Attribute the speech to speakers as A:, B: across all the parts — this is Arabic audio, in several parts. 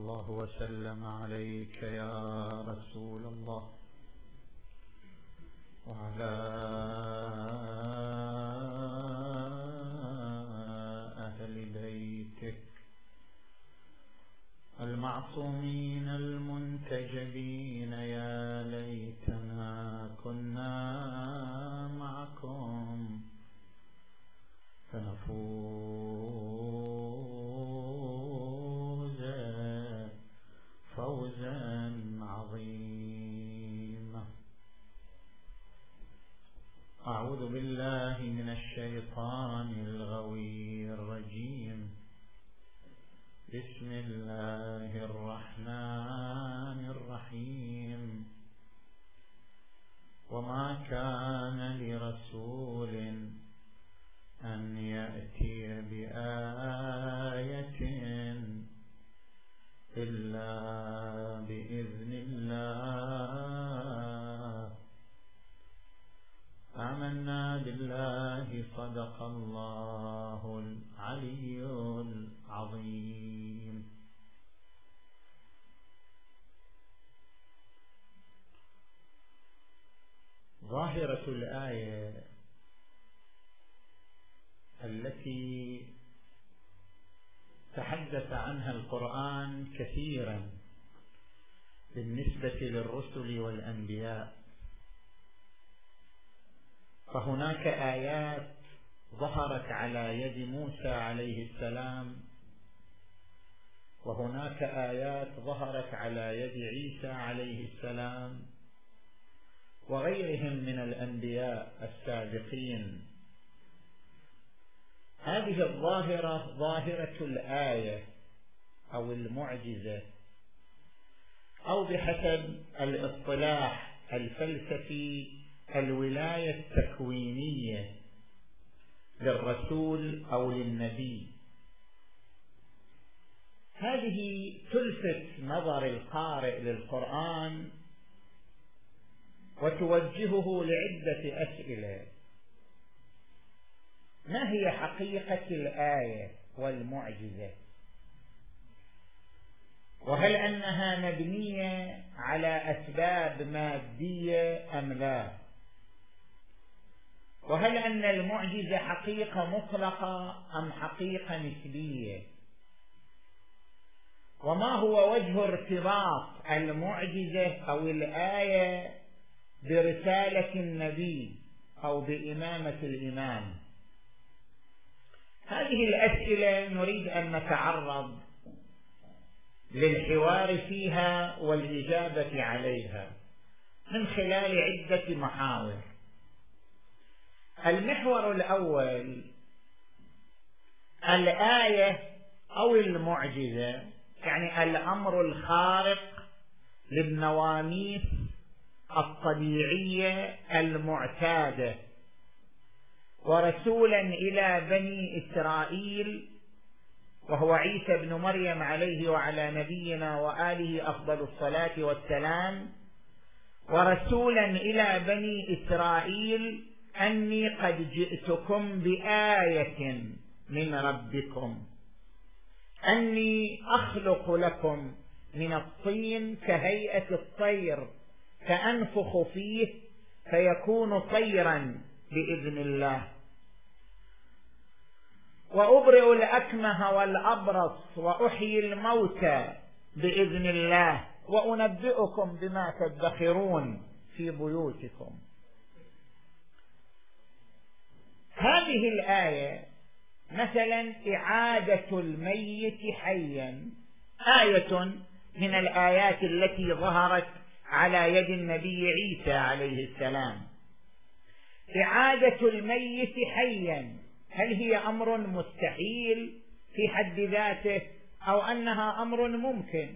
A: الله وسلم عليك يا رسول الله وعلى أهل بيتك المعصومين المنتجبين. يا ليتنا كنا معكم فنفوز فوزا عظيما. أعوذ بالله من الشيطان الغوي الرجيم. بسم الله الرحمن الرحيم. وما كان لرسول أن يأتي بآية إلا بإذن الله. آمنا بالله. صدق الله العلي العظيم. ظاهرة الآية التي تحدث عنها القرآن كثيرا بالنسبة للرسل والأنبياء، فهناك آيات ظهرت على يد موسى عليه السلام، وهناك آيات ظهرت على يد عيسى عليه السلام وغيرهم من الأنبياء السابقين. هذه الظاهرة ظاهرة الآية أو المعجزة، أو بحسب الاصطلاح الفلسفي الولاية التكوينية للرسول أو للنبي. هذه تلفت نظر القارئ للقرآن وتوجهه لعدة أسئلة. ما هي حقيقة الآية والمعجزة؟ وهل أنها مبنية على أسباب مادية أم لا؟ وهل أن المعجزة حقيقة مطلقة أم حقيقة نسبية؟ وما هو وجه ارتباط المعجزة أو الآية برسالة النبي أو بإمامة الإمام؟ هذه الأسئلة نريد أن نتعرض للحوار فيها والإجابة عليها من خلال عدة محاور. المحور الأول: الآية أو المعجزة، يعني الأمر الخارق للنواميس الطبيعية المعتادة، ورسولا إلى بني إسرائيل وهو عيسى بن مريم عليه وعلى نبينا وآله أفضل الصلاة والسلام، ورسولا إلى بني إسرائيل أني قد جئتكم بآية من ربكم، أني أخلق لكم من الطين كهيئة الطير فأنفخ فيه فيكون طيرا بإذن الله، وأبرئ الأكمه والأبرص وأحيي الموتى بإذن الله، وأنبئكم بما تدخرون في بيوتكم. هذه الآية مثلا إعادة الميت حيا، آية من الآيات التي ظهرت على يد النبي عيسى عليه السلام. إعادة الميت حيا، هل هي أمر مستحيل في حد ذاته أو أنها أمر ممكن؟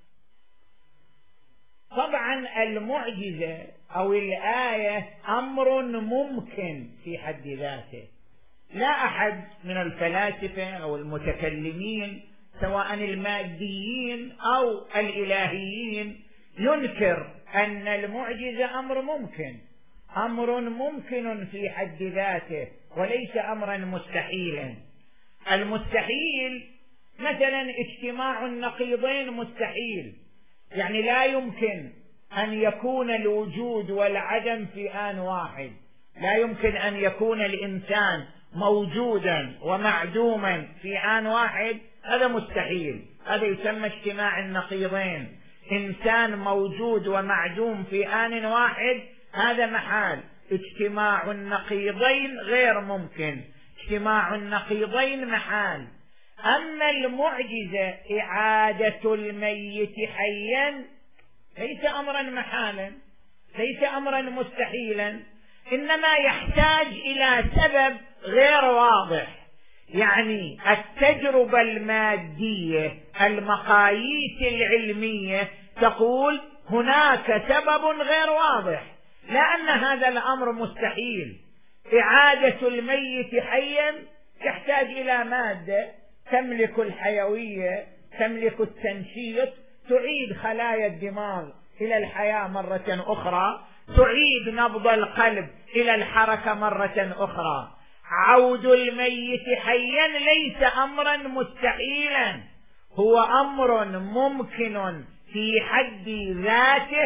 A: طبعا المعجزة أو الآية أمر ممكن في حد ذاته. لا أحد من الفلاسفة أو المتكلمين سواء الماديين أو الإلهيين ينكر أن المعجزة أمر ممكن، أمر ممكن في حد ذاته وليس أمرا مستحيلا. المستحيل مثلا اجتماع النقيضين مستحيل، يعني لا يمكن أن يكون الوجود والعدم في آن واحد، لا يمكن أن يكون الإنسان موجودا ومعدوما في آن واحد، هذا مستحيل، هذا يسمى اجتماع النقيضين. إنسان موجود ومعدوم في آن واحد هذا محال. اجتماع النقيضين غير ممكن، اجتماع النقيضين محال. أما المعجزة إعادة الميت حيا ليس أمرا محالا، ليس أمرا مستحيلا، إنما يحتاج إلى سبب غير واضح. يعني التجربة المادية، المقاييس العلمية تقول هناك سبب غير واضح، لأن هذا الأمر مستحيل. إعادة الميت حيا يحتاج إلى مادة تملك الحيوية، تملك التنشيط، تعيد خلايا الدماغ إلى الحياة مرة أخرى، تعيد نبض القلب إلى الحركة مرة أخرى. عود الميت حيا ليس أمرا مستحيلا، هو أمر ممكن في حد ذاته،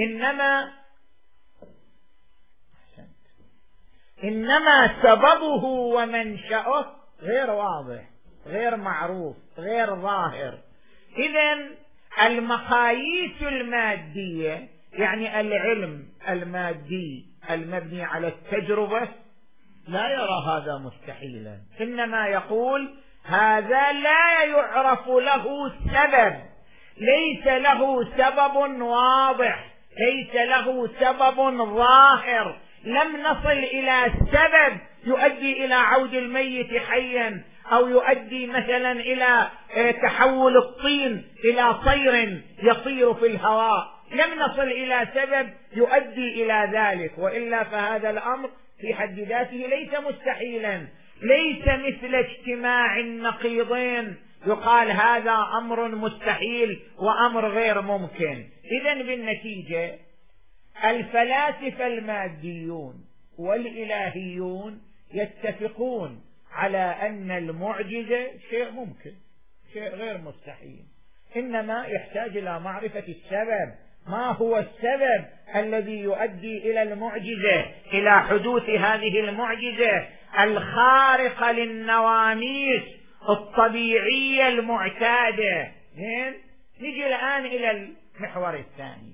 A: إنما سببه ومنشأه غير واضح، غير معروف، غير ظاهر. إذن المقاييس المادية، يعني العلم المادي المبني على التجربة، لا يرى هذا مستحيلا، إنما يقول هذا لا يعرف له سبب، ليس له سبب واضح، ليس له سبب ظاهر، لم نصل إلى سبب يؤدي إلى عود الميت حيا، أو يؤدي مثلا إلى تحول الطين إلى طير يطير في الهواء، لم نصل إلى سبب يؤدي إلى ذلك، وإلا فهذا الأمر في حد ذاته ليس مستحيلا، ليس مثل اجتماع النقيضين يقال هذا أمر مستحيل وأمر غير ممكن. إذن بالنتيجة الفلاسفة الماديون والإلهيون يتفقون على أن المعجزة شيء ممكن، شيء غير مستحيل، إنما يحتاج إلى معرفة السبب. ما هو السبب الذي يؤدي إلى المعجزة، إلى حدوث هذه المعجزة الخارقة للنواميس الطبيعية المعتادة؟ نجي الآن إلى المحور الثاني.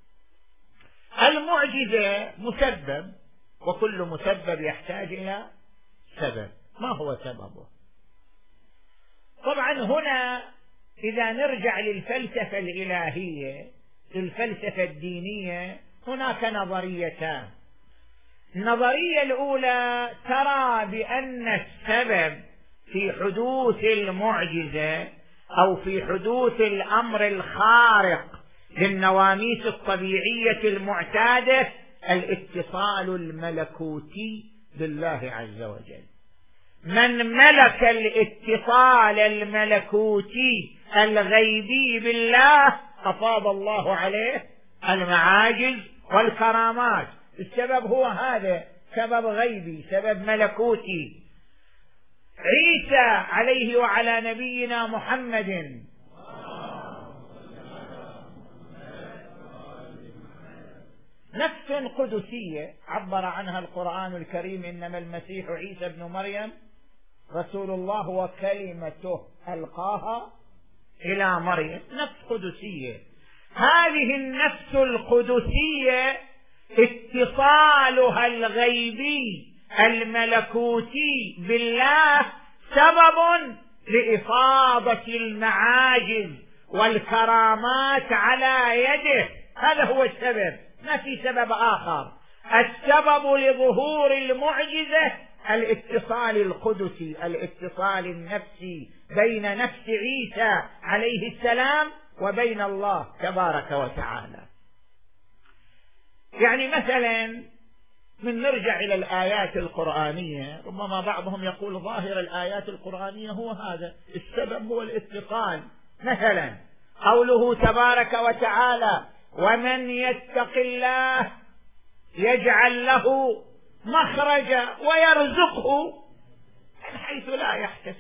A: المعجزة مسبب، وكل مسبب يحتاج إلى سبب. ما هو سببه؟ طبعا هنا إذا نرجع للفلسفة الإلهية، للفلسفة الدينية، هناك نظريتان. النظرية الأولى ترى بأن السبب في حدوث المعجزة أو في حدوث الأمر الخارق للنواميس الطبيعية المعتادة الاتصال الملكوتي بالله عز وجل. من ملك الاتصال الملكوتي الغيبي بالله أفاض الله عليه المعاجز والكرامات. السبب هو هذا، سبب غيبي، سبب ملكوتي. عيسى عليه وعلى نبينا محمد نفس قدسية عبر عنها القرآن الكريم: إنما المسيح عيسى ابن مريم رسول الله وكلمته ألقاها إلى مريم. نفس قدسية. هذه النفس القدسية اتصالها الغيبي الملكوتي بالله سبب لإفاضة المعاجز والكرامات على يده. هذا هو السبب، ما في سبب آخر. السبب لظهور المعجزة الاتصال القدسي، الاتصال النفسي بين نفس عيسى عليه السلام وبين الله تبارك وتعالى. يعني مثلا من نرجع إلى الآيات القرآنية، ربما بعضهم يقول ظاهر الآيات القرآنية هو هذا، السبب هو الاتصال. مثلا قوله تبارك وتعالى: ومن يتق الله يجعل له مخرجا ويرزقه من حيث لا يحتسب.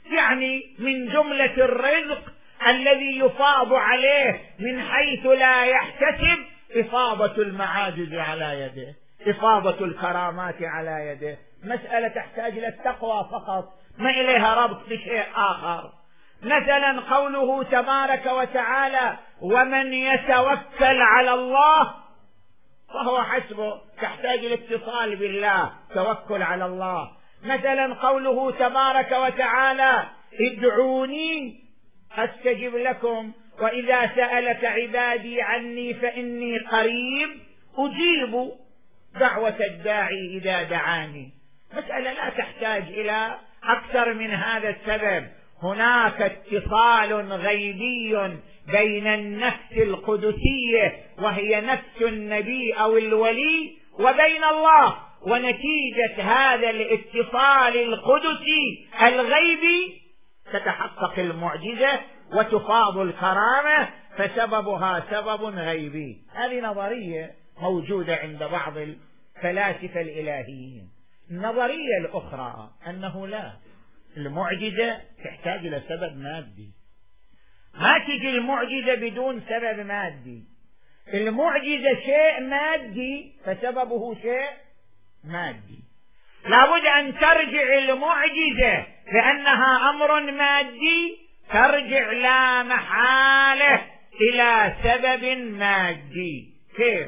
A: يعني من جملة الرزق الذي يفاض عليه من حيث لا يحتسب إفاضة المعاجز على يده، إفاضة الكرامات على يده. مسألة تحتاج إلى التقوى فقط، ما إليها ربط بشيء آخر. مثلا قوله تبارك وتعالى ومن يتوكل على الله فهو حسبه، تحتاج الاتصال بالله، توكل على الله. مثلا قوله تبارك وتعالى ادعوني أستجب لكم وإذا سألك عبادي عني فإني قريب أجيب دعوة الداعي إذا دعاني. مسألة لا تحتاج إلى أكثر من هذا السبب. هناك اتصال غيبي بين النفس القدسية وهي نفس النبي أو الولي وبين الله، ونتيجة هذا الاتصال القدسي الغيبي تتحقق المعجزة وتفاض الكرامة، فسببها سبب غيبي. هذه نظرية موجودة عند بعض الفلاسفة الإلهيين. النظرية الأخرى أنه لا، المعجزة تحتاج إلى سبب مادي، ما تجي المعجزة بدون سبب مادي. المعجزة شيء مادي فسببه شيء مادي، لابد أن ترجع المعجزة لأنها أمر مادي، ترجع لا محالة إلى سبب مادي. كيف؟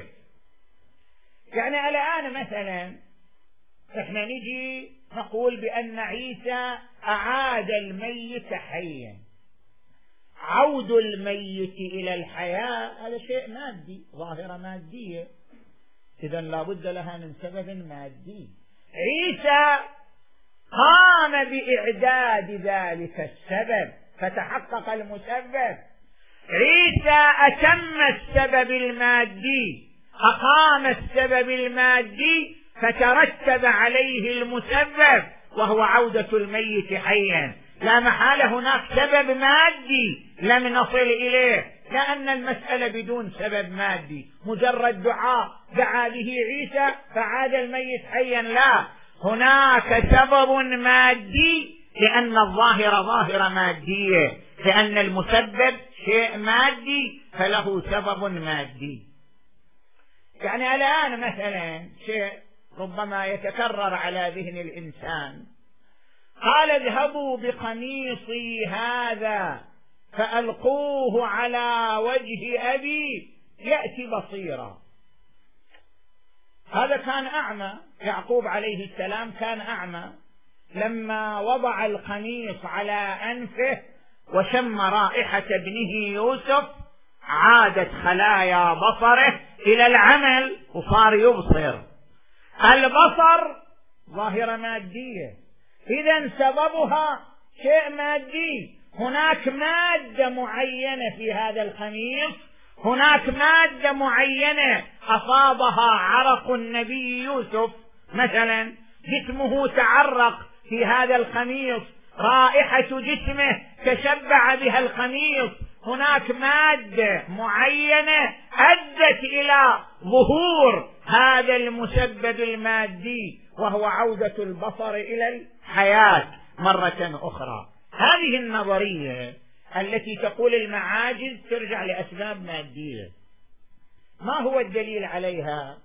A: يعني الآن مثلا احنا نجي نقول بأن عيسى أعاد الميت حيا. عود الميت إلى الحياة هذا شيء مادي، ظاهرة مادية، إذن لابد لها من سبب مادي. عيسى قام بإعداد ذلك السبب فتحقق المسبب. عيسى أتم السبب المادي، أقام السبب المادي فترتب عليه المسبب وهو عودة الميت حيا. لا محالة هناك سبب مادي لم نصل إليه، لأن المسألة بدون سبب مادي مجرد دعاء دعا به عيسى فعاد الميت حيا، لا، هناك سبب مادي لأن الظاهرة ظاهرة مادية، لأن المسبب شيء مادي فله سبب مادي. يعني الآن مثلا شيء ربما يتكرر على ذهن الإنسان، قال اذهبوا بقميصي هذا فألقوه على وجه أبي يأتي بصيرا. هذا كان أعمى، يعقوب عليه السلام كان أعمى، لما وضع القميص على أنفه وشم رائحة ابنه يوسف عادت خلايا بصره إلى العمل وصار يبصر. البصر ظاهرة مادية، إذن سببها شيء مادي. هناك مادة معينة في هذا القميص، هناك مادة معينة أصابها عرق النبي يوسف مثلا، جسمه تعرق في هذا القميص، رائحة جسمه تشبع بها القميص، هناك مادة معينة أدت إلى ظهور هذا المسبب المادي وهو عودة البصر إلى الحياة مرة أخرى. هذه النظرية التي تقول المعاجز ترجع لأسباب مادية، ما هو الدليل عليها؟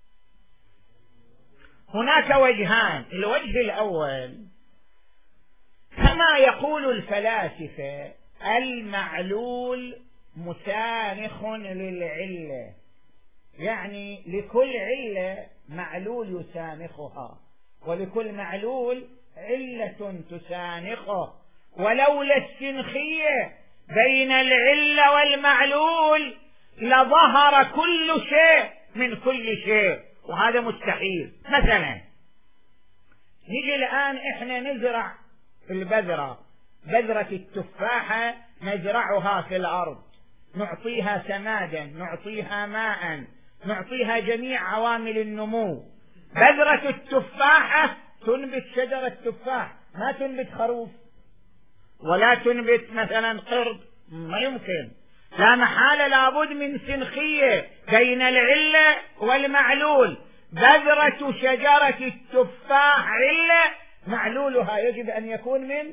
A: هناك وجهان. الوجه الأول كما يقول الفلاسفة المعلول مسانخ للعلة، يعني لكل علة معلول يسانخها، ولكل معلول علة تسانخه، ولولا السنخية بين العلة والمعلول لظهر كل شيء من كل شيء، وهذا مستحيل. مثلا نيجي الآن احنا نزرع البذرة، بذرة التفاحة نزرعها في الأرض، نعطيها سمادا، نعطيها ماء، نعطيها جميع عوامل النمو. بذرة التفاحة تنبت شجرة تفاح، ما تنبت خروف ولا تنبت مثلا قرد، ما يمكن. لا محالة لابد من سنخية بين العلة والمعلول. بذرة شجرة التفاح علة، معلولها يجب أن يكون من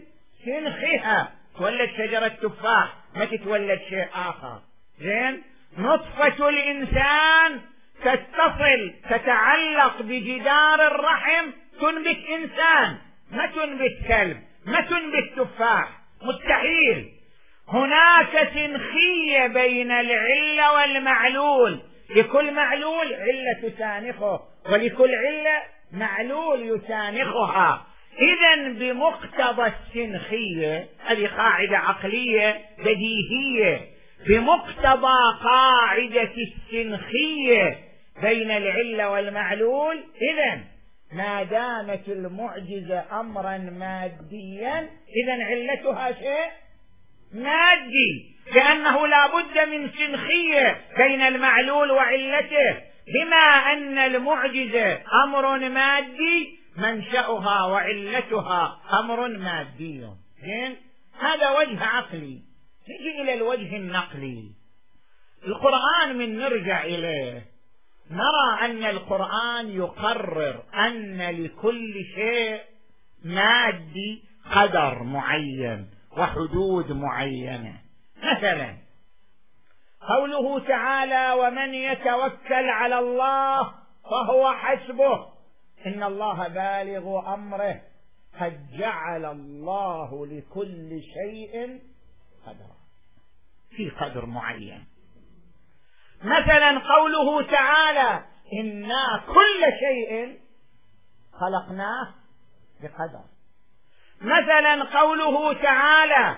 A: سنخها تولد شجرة تفاح، ما تتولد شيء آخر. زين، نطفة الإنسان تتصل تتعلق بجدار الرحم تنبت إنسان، ما تنبت كلب، ما تنبت تفاح، مستحيل. هناك سنخية بين العلة والمعلول، لكل معلول علة تسانخه، ولكل علة معلول يسانخها. إذا بمقتضى السنخية، هذه قاعدة عقلية بديهية، بمقتضى قاعدة السنخية بين العلة والمعلول، إذا ما دامت المعجزة أمرا ماديا إذا علتها شيء مادي، لأنه لا بد من سنخية بين المعلول وعلته. بما أن المعجزة أمر مادي منشأها وعلتها أمر مادي. زين، هذا وجه عقلي. نجي إلى الوجه النقلي. القرآن من نرجع إليه نرى أن القرآن يقرر أن لكل شيء مادي قدر معين وحدود معينة. مثلا قوله تعالى: ومن يتوكل على الله فهو حسبه إن الله بالغ أمره قد جعل الله لكل شيء قدرا، في قدر معين. مثلا قوله تعالى: إنا كل شيء خلقناه بقدر. مثلا قوله تعالى: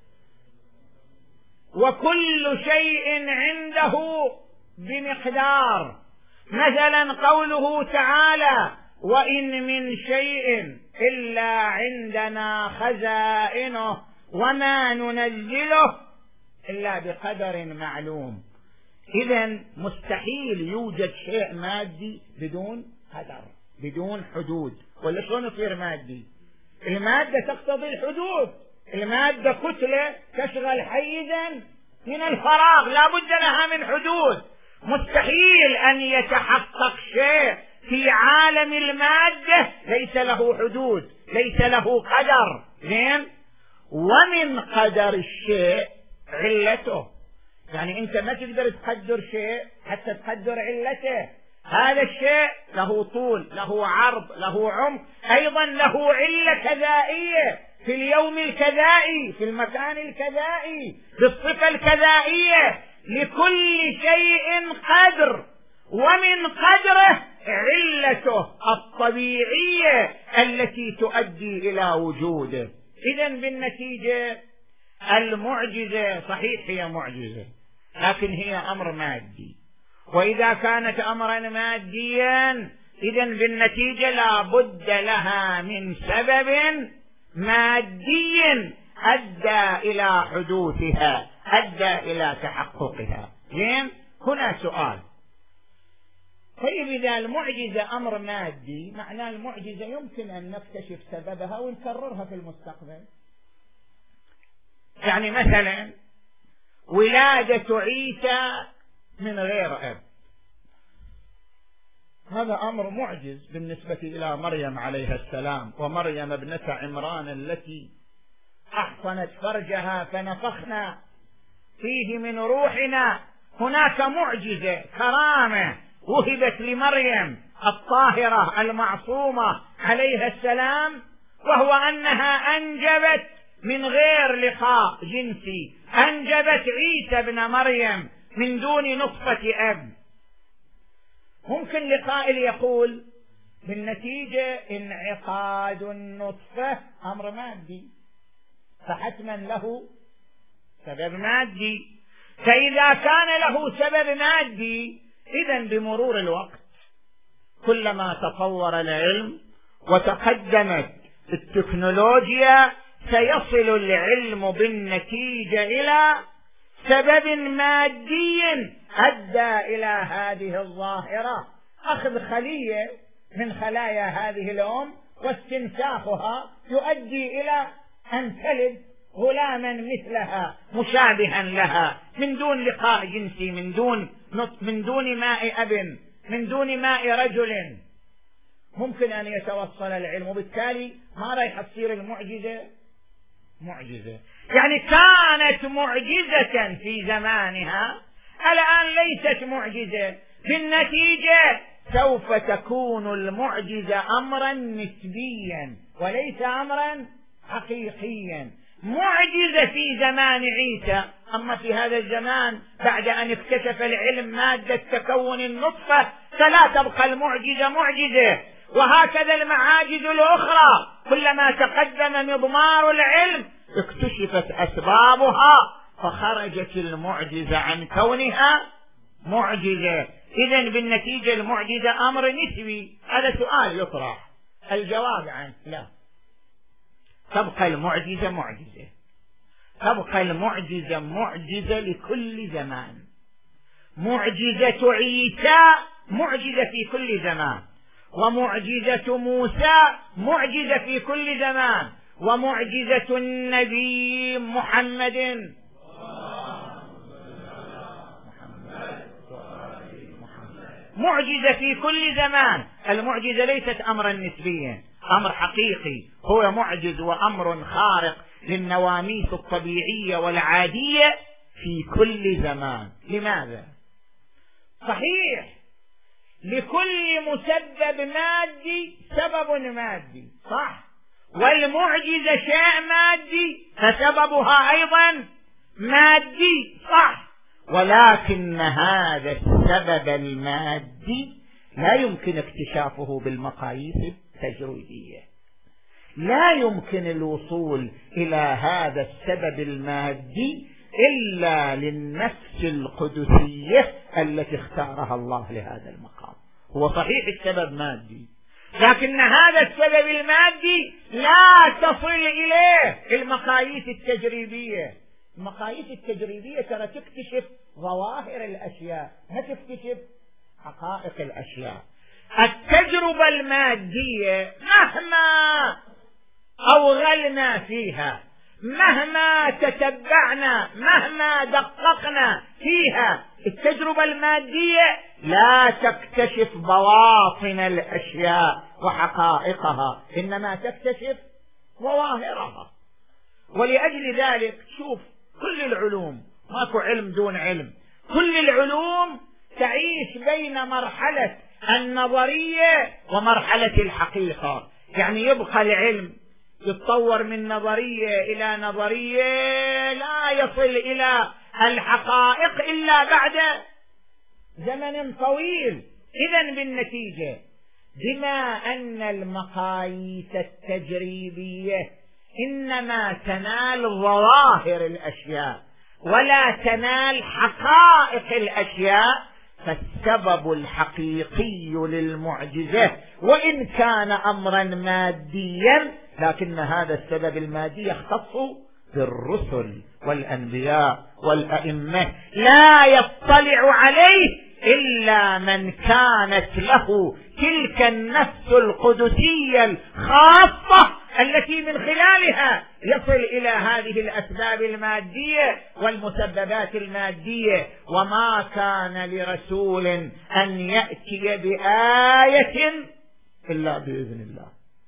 A: وكل شيء عنده بمقدار. مثلا قوله تعالى: وإن من شيء إلا عندنا خزائنه وما ننزله إلا بقدر معلوم. إذن مستحيل يوجد شيء مادي بدون قدر، بدون حدود. ولا شلون يصير مادي؟ المادة تقتضي الحدود، المادة كتلة تشغل حيزا من الفراغ، لا بد لها من حدود. مستحيل أن يتحقق شيء في عالم المادة ليس له حدود، ليس له قدر. زين، ومن قدر الشيء علته، يعني أنت ما تقدر تقدر شيء حتى تقدر علته. هذا الشيء له طول، له عرض، له عمق، أيضا له علة كذائية، في اليوم الكذائي، في المكان الكذائي، بالصفة الكذائية. لكل شيء قدر، ومن قدره علته الطبيعية التي تؤدي إلى وجوده. إذن بالنتيجة المعجزة صحيح هي معجزة، لكن هي أمر مادي، وإذا كانت أمرا ماديا إذن بالنتيجة لا بد لها من سبب مادي أدى إلى حدوثها، أدى إلى تحققها. زين، هنا سؤال: طيب إذا المعجزة أمر مادي، معناه المعجزة يمكن أن نكتشف سببها ونكررها في المستقبل. يعني مثلا ولادة عيسى من غير أب، هذا أمر معجز بالنسبة إلى مريم عليها السلام، ومريم ابنة عمران التي أحصنت فرجها فنفخنا فيه من روحنا. هناك معجزة، كرامة وهبت لمريم الطاهرة المعصومة عليها السلام، وهو أنها أنجبت من غير لقاء جنسي، أنجبت عيسى ابن مريم من دون نطفة أب. ممكن لقائل يقول بالنتيجة انعقاد النطفة أمر مادي، فحتما له سبب مادي. فإذا كان له سبب مادي إذن بمرور الوقت كلما تطور العلم وتقدمت التكنولوجيا سيصل العلم بالنتيجة إلى سبب مادي أدى إلى هذه الظاهرة. أخذ خلية من خلايا هذه الأم واستنساخها يؤدي إلى أن تلد غلاما مثلها مشابها لها من دون لقاء جنسي، من دون ماء أب، من دون ماء رجل. ممكن أن يتوصل العلم، وبالتالي ما راح تصير المعجزة معجزة، يعني كانت معجزة في زمانها، الآن ليست معجزة، بالنتيجة سوف تكون المعجزة أمرا نسبيا وليس أمرا حقيقيا. معجزة في زمان عيسى، أما في هذا الزمان بعد أن اكتشف العلم مادة تكون النطفة فلا تبقى المعجزة معجزة. وهكذا المعاجز الأخرى كلما تقدم مضمار العلم اكتشفت أسبابها فخرجت المعجزة عن كونها معجزة. إذن بالنتيجة المعجزة أمر نسبي. هذا سؤال يطرح، الجواب عنه لا، تبقى المعجزة معجزة، تبقى المعجزة معجزة لكل زمان. معجزة عيسى معجزة في كل زمان، ومعجزة موسى معجزة في كل زمان، ومعجزة النبي محمد معجزة في كل زمان. المعجزة ليست أمرا نسبيا، أمر حقيقي، هو معجز وأمر خارق للنواميس الطبيعية والعادية في كل زمان. لماذا؟ صحيح لكل مسبب مادي سبب مادي، صح، والمعجزة شيء مادي فسببها أيضا مادي، صح، ولكن هذا السبب المادي لا يمكن اكتشافه بالمقاييس التجريبية، لا يمكن الوصول إلى هذا السبب المادي إلا للنفس القدسية التي اختارها الله لهذا المقام. هو صحيح السبب مادي، لكن هذا السبب المادي لا تصل إليه المقاييس التجريبية. المقاييس التجريبية ترى تكتشف ظواهر الأشياء، ما تكتشف حقائق الأشياء. التجربة المادية مهما أوغلنا فيها، مهما تتبعنا، مهما دققنا فيها، التجربة المادية لا تكتشف بواطن الأشياء وحقائقها، إنما تكتشف ظواهرها. ولأجل ذلك شوف كل العلوم، ماكو علم دون علم، كل العلوم تعيش بين مرحلة النظرية ومرحلة الحقيقة. يعني يبقى العلم يتطور من نظرية إلى نظرية، لا يصل إلى الحقائق إلا بعد زمن طويل. إذن بالنتيجة بما أن المقاييس التجريبية إنما تنال ظواهر الأشياء ولا تنال حقائق الأشياء، فالسبب الحقيقي للمعجزة وإن كان أمرا ماديا، لكن هذا السبب المادي يختص بالرسل والأنبياء والأئمة، لا يطلع عليه إلا من كانت له تلك النفس القدسية الخاصة التي من خلالها يصل إلى هذه الأسباب المادية والمسببات المادية. وما كان لرسول أن يأتي بآية إلا بإذن الله.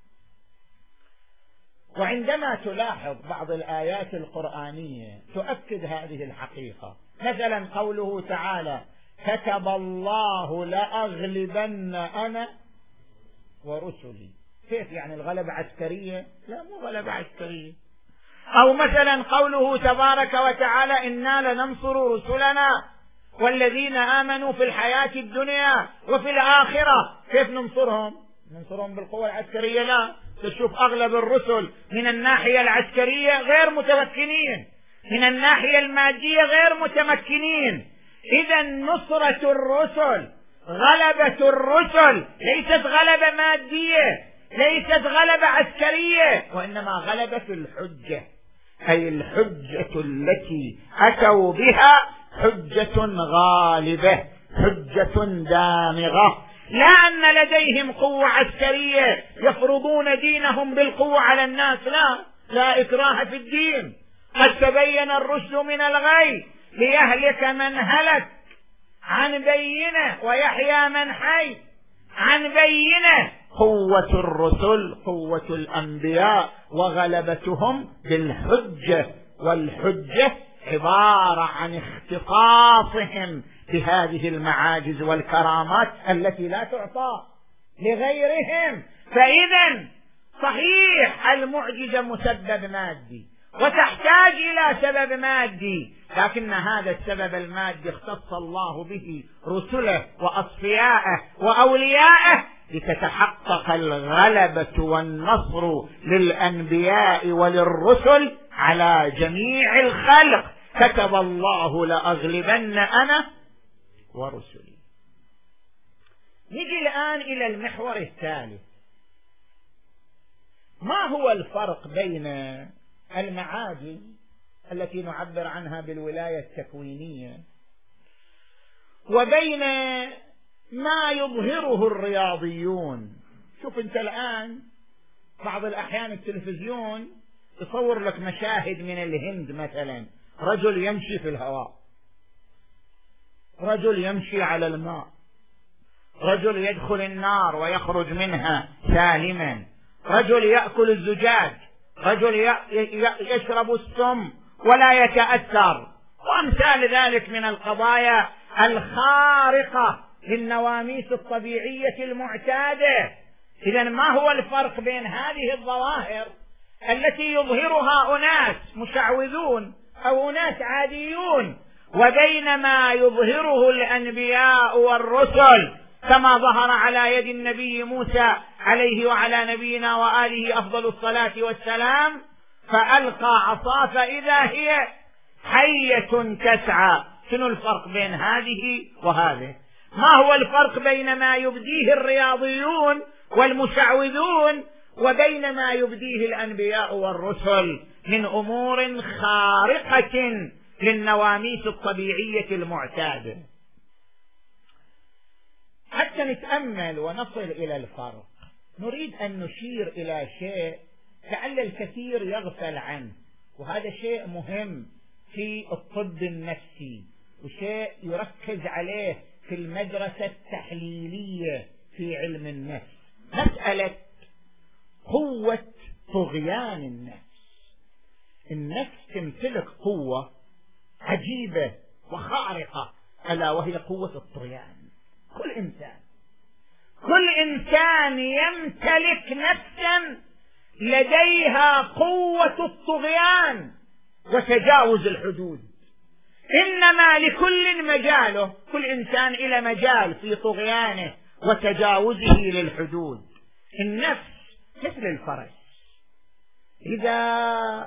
A: وعندما تلاحظ بعض الآيات القرآنية تؤكد هذه الحقيقة، مثلا قوله تعالى كتب الله لأغلبن أنا ورسلي. كيف يعني الغلبة عسكرية؟ لا، مو غلبة عسكرية. أو مثلا قوله تبارك وتعالى إنا لننصر رسلنا والذين آمنوا في الحياة الدنيا وفي الآخرة. كيف ننصرهم؟ ننصرهم بالقوة العسكرية؟ لا، تشوف أغلب الرسل من الناحية العسكرية غير متمكنين، من الناحية المادية غير متمكنين. إذا نصرة الرسل، غلبة الرسل ليست غلبة مادية، ليست غلبة عسكرية، وإنما غلبة في الحجة، أي الحجة التي أتوا بها حجة غالبة، حجة دامغة، لا أن لديهم قوة عسكرية يفرضون دينهم بالقوة على الناس. لا إكراه في الدين، قد تبين الرشد من الغي ليهلك من هلك عن بينة ويحيى من حي عن بينة. قوة الرسل قوة الأنبياء وغلبتهم بالحجة، والحجة عبارة عن اختصاصهم بهذه المعاجز والكرامات التي لا تعطى لغيرهم. فإذا صحيح المعجزة مسبب مادي وتحتاج إلى سبب مادي، لكن هذا السبب المادي اختص الله به رسله وأصفياءه وأولياءه لتتحقق الغلبة والنصر للأنبياء وللرسل على جميع الخلق. كتب الله لأغلبن أنا ورسلي. نجي الآن إلى المحور الثالث. ما هو الفرق بين المعاجز التي نعبر عنها بالولاية التكوينية وبين ما يظهره الرياضيون؟ شوف انت الآن بعض الأحيان التلفزيون يصور لك مشاهد من الهند مثلا، رجل يمشي في الهواء، رجل يمشي على الماء، رجل يدخل النار ويخرج منها سالما، رجل يأكل الزجاج، رجل يشرب السم ولا يتأثر، وأمثال ذلك من القضايا الخارقة للنواميس الطبيعية المعتادة. إذن ما هو الفرق بين هذه الظواهر التي يظهرها أناس مشعوذون أو أناس عاديون وبين ما يظهره الأنبياء والرسل، كما ظهر على يد النبي موسى عليه وعلى نبينا وآله أفضل الصلاة والسلام، فألقى عصاه فإذا هي حية تسعى. شنو الفرق بين هذه وهذه؟ ما هو الفرق بين ما يبديه الرياضيون والمشعوذون وبين ما يبديه الأنبياء والرسل من أمور خارقة للنواميس الطبيعية المعتادة؟ حتى نتأمل ونصل إلى الفرق نريد أن نشير إلى شيء لعل الكثير يغفل عنه، وهذا شيء مهم في الطب النفسي وشيء يركز عليه في المدرسة التحليلية في علم النفس، مسألة قوة طغيان النفس. النفس تمتلك قوة عجيبة وخارقة ألا وهي قوة الطغيان. كل إنسان يمتلك نفسا لديها قوة الطغيان وتجاوز الحدود، إنما لكل مجاله، كل إنسان إلى مجال في طغيانه وتجاوزه للحدود. النفس مثل الفرس، إذا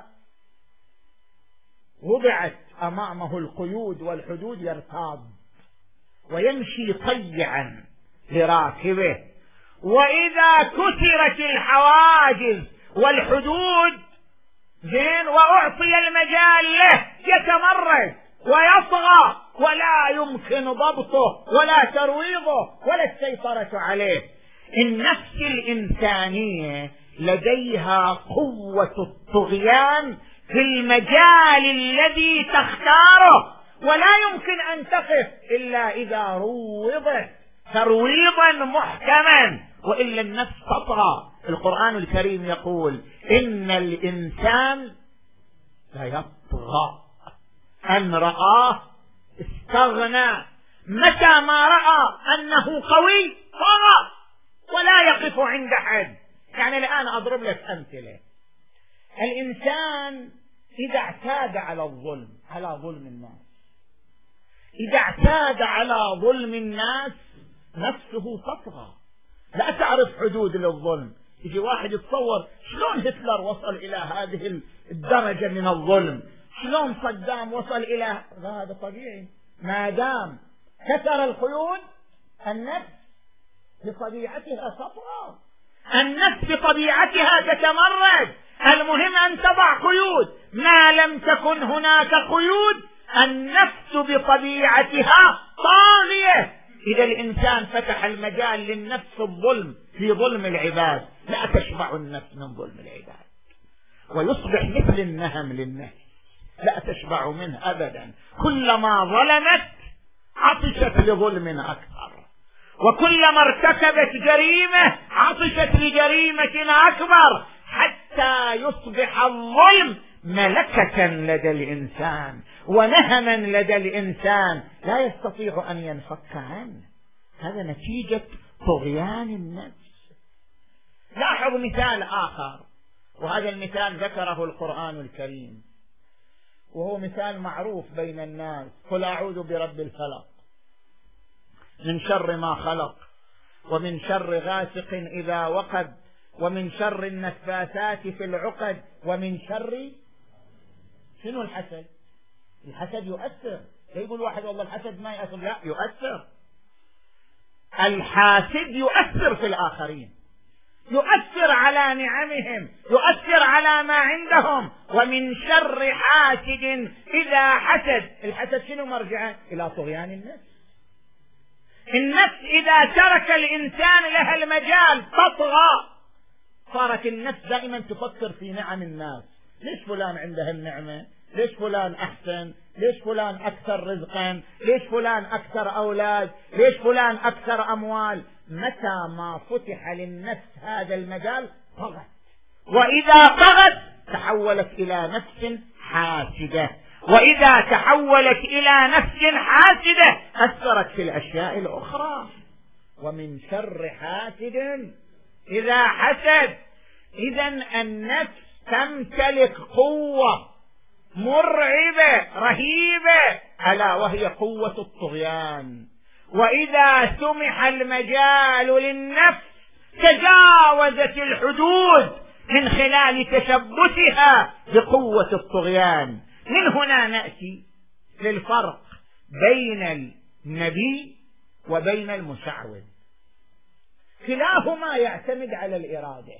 A: وضعت أمامه القيود والحدود يرتاض ويمشي طيعا لراكبه، وإذا كسرت الحواجز والحدود زين وأعطي المجال له يتمرد ويطغى ولا يمكن ضبطه ولا ترويضه ولا السيطرة عليه. النفس الإنسانية لديها قوة الطغيان في المجال الذي تختاره، ولا يمكن أن تقف إلا إذا روضت ترويضا محكما، وإلا النفس تطغى. القرآن الكريم يقول إن الإنسان ليطغى أن رآه استغنى، متى ما رأى أنه قوي طغى ولا يقف عند حد. يعني الآن أضرب لك أمثلة. الإنسان إذا اعتاد على الظلم، على ظلم الناس، إذا اعتاد على ظلم الناس نفسه تطغى، لا تعرف حدود للظلم. يجي واحد يتصور شلون هتلر وصل إلى هذه الدرجة من الظلم، شلون صدام وصل إلى هذا. طبيعي ما دام كسر القيود النفس بطبيعتها تطغى، النفس بطبيعتها تتمرد. المهم أن تضع قيود، ما لم تكن هناك قيود النفس بطبيعتها طاغية. إذا الإنسان فتح المجال للنفس الظلم في ظلم العباد لا تشبع النفس من ظلم العباد، ويصبح مثل النهم للنفس لا تشبع منه أبدا. كلما ظلمت عطشت لظلم أكثر، وكلما ارتكبت جريمة عطشت لجريمة أكبر، حتى يصبح الظلم ملكة لدى الإنسان ونهما لدى الإنسان لا يستطيع أن ينفك عنه. هذا نتيجة طغيان النفس. لاحظ مثال آخر، وهذا المثال ذكره القرآن الكريم، وهو مثال معروف بين الناس: قل أعوذ برب الفلق من شر ما خلق، ومن شر غاسق إذا وقب، ومن شر النفاثات في العقد، ومن شر. شنو الحسد؟ الحسد يؤثر. لا يقول واحد والله الحسد ما يؤثر، لا، يؤثر. الحاسد يؤثر في الآخرين، يؤثر على نعمهم، يؤثر على ما عندهم. ومن شر حاسد إذا حسد. الحسد شنو مرجعه؟ إلى طغيان النفس. النفس إذا ترك الإنسان لها المجال تطغى. صارت النفس دائما تفكر في نعم الناس: ليش فلان عنده النعمة؟ ليش فلان أحسن؟ ليش فلان أكثر رزقا؟ ليش فلان أكثر أولاد؟ ليش فلان أكثر أموال؟ متى ما فتح للنفس هذا المجال طغت، وإذا طغت تحولت إلى نفس حاسدة، وإذا تحولت إلى نفس حاسدة أثرت في الأشياء الأخرى. ومن شر حاسد إذا حسد. إذن النفس تمتلك قوة مرعبة رهيبة، ألا وهي قوة الطغيان. وإذا سمح المجال للنفس تجاوزت الحدود من خلال تشبثها بقوة الطغيان. من هنا نأتي للفرق بين النبي وبين المشعوذ. كلاهما يعتمد على الإرادة.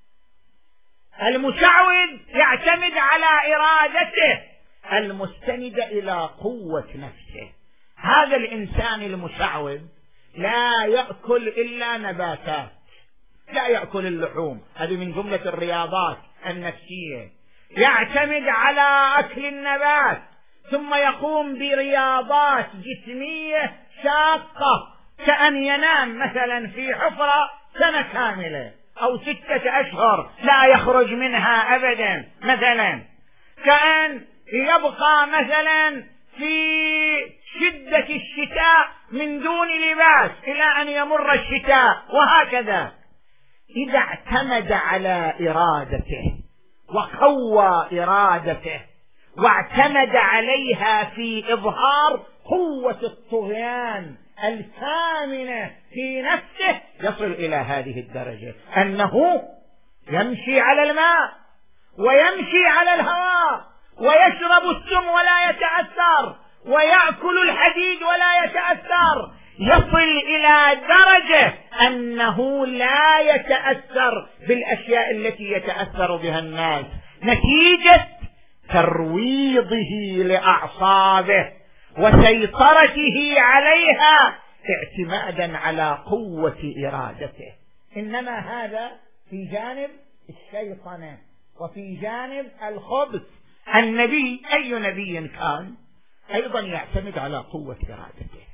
A: المشعوذ يعتمد على إرادته المستندة إلى قوة نفسه. هذا الإنسان المشعوذ لا يأكل إلا نباتات، لا يأكل اللحوم، هذه من جملة الرياضات النفسية. يعتمد على أكل النبات، ثم يقوم برياضات جسمية شاقة، كأن ينام مثلا في حفرة سنة كاملة أو 6 أشهر لا يخرج منها أبدا، مثلا كأن يبقى مثلا في شدة الشتاء من دون لباس إلى أن يمر الشتاء، وهكذا. إذا اعتمد على إرادته وقوى إرادته واعتمد عليها في إظهار قوة الطغيان الكامنة في نفسه، يصل إلى هذه الدرجة أنه يمشي على الماء ويمشي على الهواء ويشرب السم ولا يتأثر ويأكل الحديد ولا يتأثر. يصل إلى درجة أنه لا يتأثر بالأشياء التي يتأثر بها الناس، نتيجة ترويضه لأعصابه وسيطرته عليها اعتمادا على قوة إرادته. إنما هذا في جانب الشيطنة وفي جانب الخبث. النبي أي نبي كان أيضا يعتمد على قوة إرادته،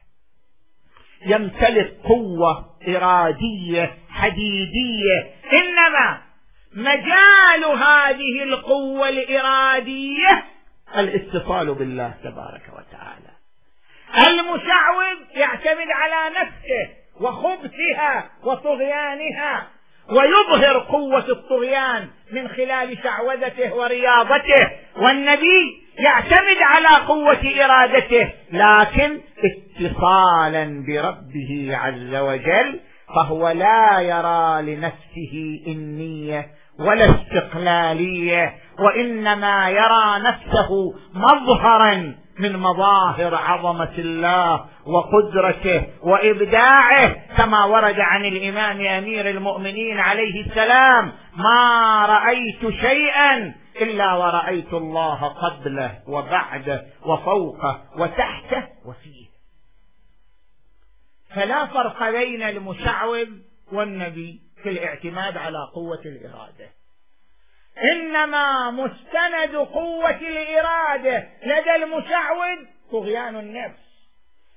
A: يمتلك قوة إرادية حديدية، إنما مجال هذه القوة الإرادية الاتصال بالله تبارك وتعالى. المشعوذ يعتمد على نفسه وخبثها وطغيانها، ويظهر قوة الطغيان من خلال شعوذته ورياضته. والنبي يعتمد على قوة إرادته لكن اتصالا بربه عز وجل، فهو لا يرى لنفسه إنية ولا استقلالية، وإنما يرى نفسه مظهرا من مظاهر عظمة الله وقدرته وإبداعه، كما ورد عن الإمام أمير المؤمنين عليه السلام: ما رأيت شيئا إلا ورأيت الله قبله وبعده وفوقه وتحته وفيه. فلا فرق بين المشعوذ والنبي في الاعتماد على قوة الإرادة، إنما مستند قوة الإرادة لدى المشعوذ طغيان النفس،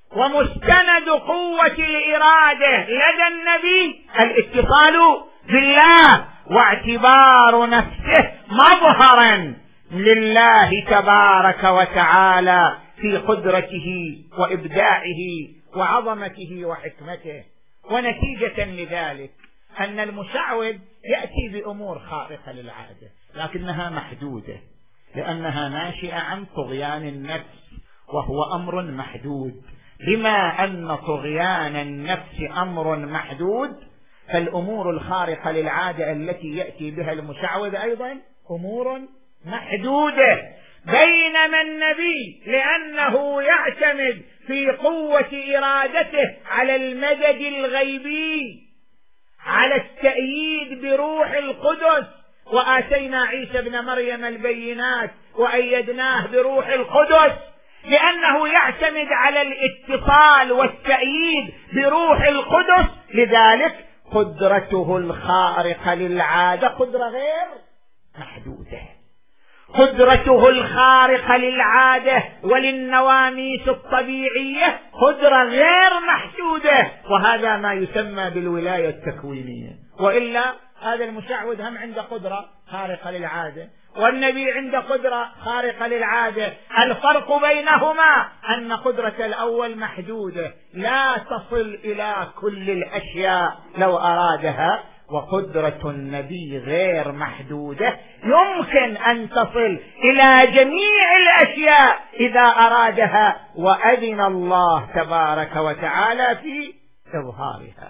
A: ومستند قوة الإرادة لدى النبي الاتصال بالله، واعتبار نفسه مظهرا لله تبارك وتعالى في قدرته وإبداعه وعظمته وحكمته. ونتيجة لذلك أن المشعوذ يأتي بأمور خارقة للعادة، لكنها محدودة، لأنها ناشئة عن طغيان النفس، وهو أمر محدود. بما أن طغيان النفس أمر محدود، فالأمور الخارقة للعادة التي يأتي بها المشعوذ أيضا أمور محدودة. بينما النبي لأنه يعتمد في قوة إرادته على المدد الغيبي، على التأييد بروح القدس، وآتينا عيسى ابن مريم البينات وأيدناه بروح القدس، لأنه يعتمد على الاتصال والتأييد بروح القدس، لذلك قدرته الخارقة للعادة قدرة غير محدودة. قدرته الخارقة للعادة وللنواميس الطبيعية قدرة غير محدودة، وهذا ما يسمى بالولاية التكوينية. وإلا هذا المشعوذ هم عنده قدرة خارقة للعادة، والنبي عنده قدرة خارقة للعادة. الفرق بينهما أن قدرة الأول محدودة لا تصل إلى كل الأشياء لو أرادها، وقدرة النبي غير محدودة، يمكن أن تصل إلى جميع الأشياء إذا أرادها وأذن الله تبارك وتعالى في إظهارها.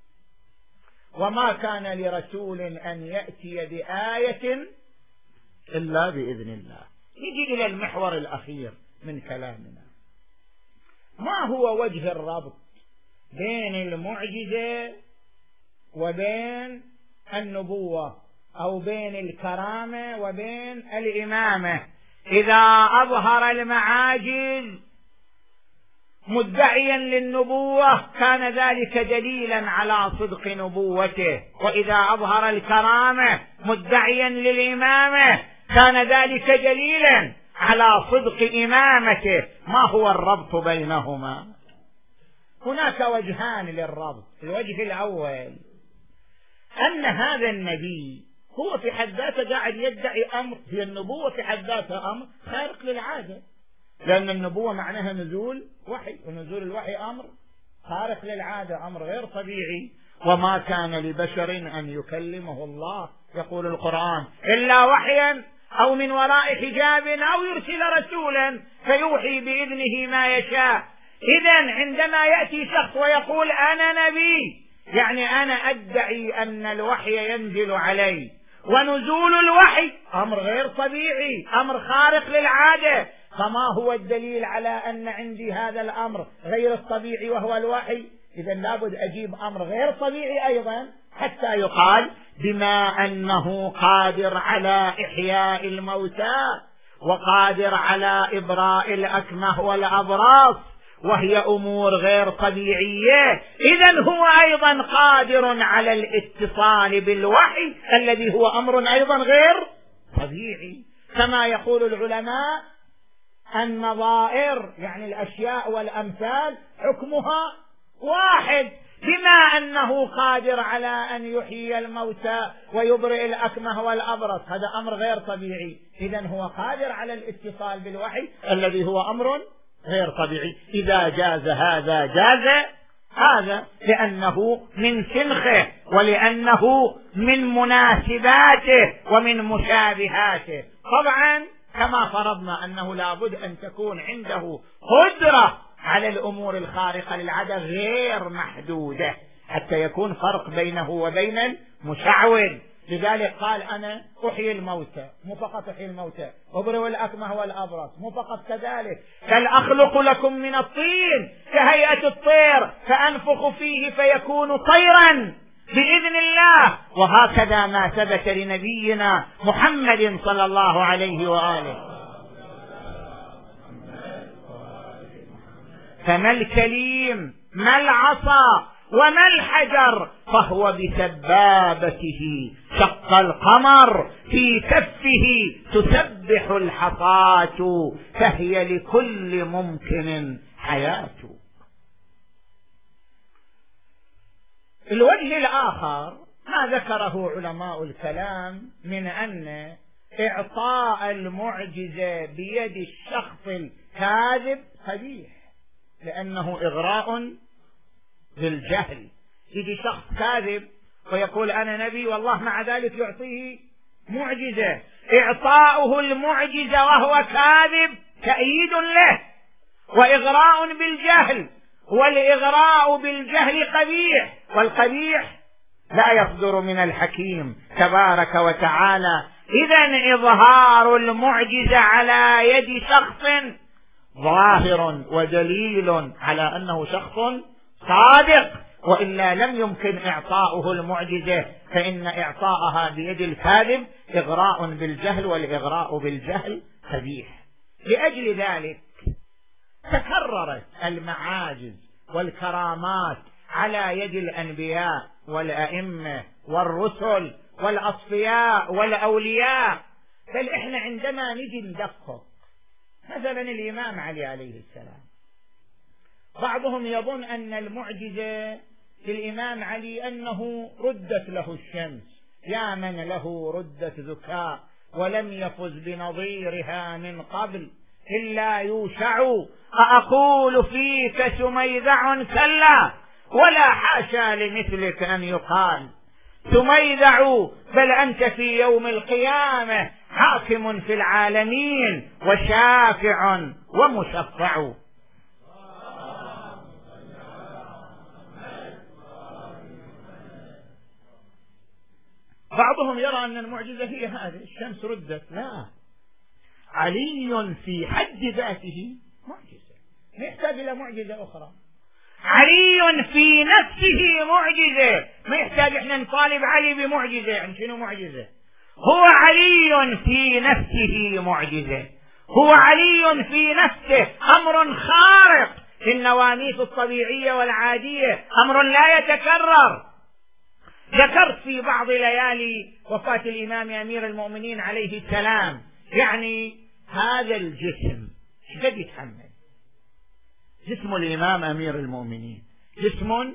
A: وما كان لرسول أن يأتي بآية إلا بإذن الله. نجي إلى المحور الأخير من كلامنا. ما هو وجه الربط بين المعجزة وبين النبوة، أو بين الكرامة وبين الإمامة؟ إذا أظهر المعاجز مدعيا للنبوة كان ذلك دليلا على صدق نبوته، وإذا أظهر الكرامة مدعيا للإمامة كان ذلك دليلا على صدق إمامته. ما هو الربط بينهما؟ هناك وجهان للربط. الوجه الأول أن هذا النبي هو في حد ذاته قاعد يدعي أمر، هي النبوة في حد ذاتها أمر خارق للعادة، لأن النبوة معناها نزول وحي، ونزول الوحي أمر خارق للعادة، أمر غير طبيعي. وما كان لبشر أن يكلمه الله، يقول القرآن، إلا وحيا أو من وراء حجاب أو يرسل رسولا فيوحي بإذنه ما يشاء. إذن عندما يأتي شخص ويقول أنا نبي، يعني أنا أدعي أن الوحي ينزل علي، ونزول الوحي أمر غير طبيعي، أمر خارق للعادة. فما هو الدليل على أن عندي هذا الأمر غير الطبيعي وهو الوحي؟ إذا لابد أجيب أمر غير طبيعي أيضا حتى يقال بما أنه قادر على إحياء الموتى وقادر على إبراء الأكمه والأبراص، وهي أمور غير طبيعية، إذن هو أيضا قادر على الاتصال بالوحي الذي هو أمر أيضا غير طبيعي. كما يقول العلماء النظائر يعني الأشياء والأمثال حكمها واحد، بما أنه قادر على أن يحيي الموتى ويبرئ الأكمه والأبرص، هذا أمر غير طبيعي، إذن هو قادر على الاتصال بالوحي الذي هو أمر غير طبيعي. إذا جاز هذا جاز هذا، لأنه من سنخه ولأنه من مناسباته ومن مشابهاته. طبعا كما فرضنا أنه لابد أن تكون عنده قدرة على الأمور الخارقة للعادة غير محدودة حتى يكون فرق بينه وبين المشعوذ. لذلك قال أنا أحيي الموتى، مو فقط أحيي الموتى، أبرئ الأكمه والأبرص، مو فقط كذلك، بل أخلق لكم من الطين كهيئة الطير فأنفخ فيه فيكون طيرا بإذن الله. وهكذا ما ثبت لنبينا محمد صلى الله عليه وآله. فما الكليم ما العصا وما الحجر، فهو بسبابته شق القمر، في كفه تسبح الحصاة، فهي لكل ممكن حياة. الوجه الآخر ما ذكره علماء الكلام من أن إعطاء المعجزة بيد الشخص الكاذب قبيح، لأنه إغراء بالجهل. يجي شخص كاذب ويقول أنا نبي والله مع ذلك يعطيه معجزة، إعطاؤه المعجزة وهو كاذب تأييد له وإغراء بالجهل، والإغراء بالجهل قبيح، والقبيح لا يصدر من الحكيم تبارك وتعالى. إذن إظهار المعجزة على يد شخص ظاهر ودليل على أنه شخص صادق، وإلا لم يمكن إعطاؤه المعجزة، فإن إعطاءها بيد الكاذب إغراء بالجهل، والإغراء بالجهل قبيح. لأجل ذلك تكررت المعاجز والكرامات على يد الأنبياء والأئمة والرسل والأصفياء والأولياء. بل إحنا عندما نجي ندقق مثلا الإمام علي عليه السلام، بعضهم يظن أن المعجزة للإمام علي أنه ردت له الشمس، يا من له ردت ذكاء ولم يفز بنظيرها من قبل إلا يوشع، أقول فيك سميذع كلا ولا حاشا لمثلك أن يقال سميذع، بل أنت في يوم القيامة حاكم في العالمين وشافع ومشفع. بعضهم يرى أن المعجزة هي هذه الشمس ردت، لا، علي في حد ذاته معجزة، ما يحتاج إلى معجزة أخرى. علي في نفسه معجزة، ما يحتاج احنا نطالب علي بمعجزة. يعني شنو معجزة؟ هو علي في نفسه معجزة، هو علي في نفسه أمر خارق للنواميس الطبيعية والعادية، أمر لا يتكرر. ذكرت في بعض ليالي وفاة الإمام أمير المؤمنين عليه السلام، يعني هذا الجسم قد يتحمل؟ جسم الإمام أمير المؤمنين جسم